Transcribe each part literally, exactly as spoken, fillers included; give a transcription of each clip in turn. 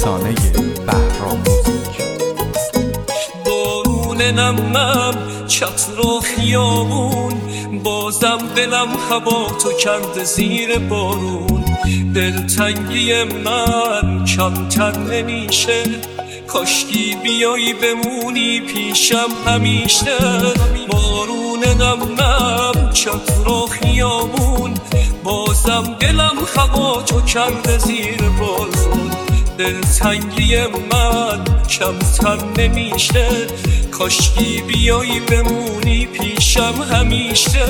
رسانه بهرام موزیک. بارون نمم چتر و خیابون، بازم دلم هوا تو کرده زیر بارون. دلتنگی من کمتر نمیشه، کاشکی بیایی بمونی پیشم همیشه. بارون نمم چتر و خیابون، بازم دلم هوا تو کرده زیر بارون. دلتنگی من کمتر نمیشه، کاشکی بیایی بمونی پیشم همیشه.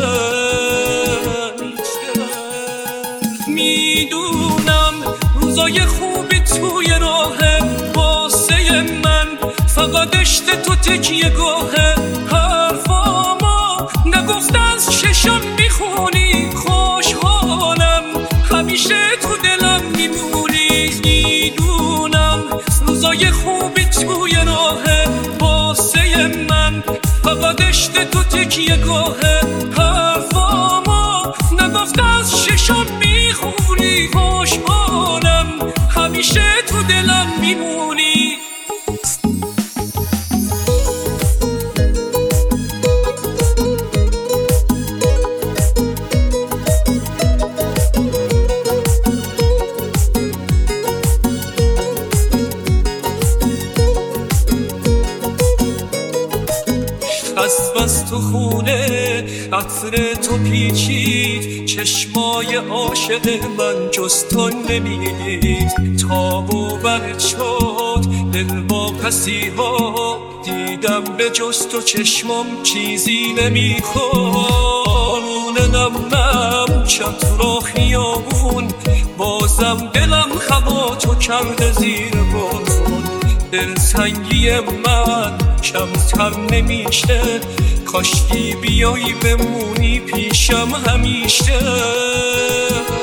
میدونم روزای خوبی توی راهه، واسه من فقط عشق تو تکیه گاهه. حرفامو نگفت از چشم میخونی، خوشحالم همیشه تو دلم میمونی. میدونم روزای خوبی توی راهه، واسه من فقط عشق تو تکیه گاهه. حرفامو نگفت از چشم میخونی، خوشحالم همیشه تو دلم میمونی. از بس تو خونه عطر تو پیچید، چشمای عاشق من جز تو نمیدید. تاب و بر شد دل با کسی ها، دیدم به جز تو چشمم چیزی نمیخواد. نمم چتر و خیابون، بازم دلم هوا تو کرده زیر بارون. دلتنگی من کمتر نمیشه، کاشکی بیایی بمونی پیشم همیشه.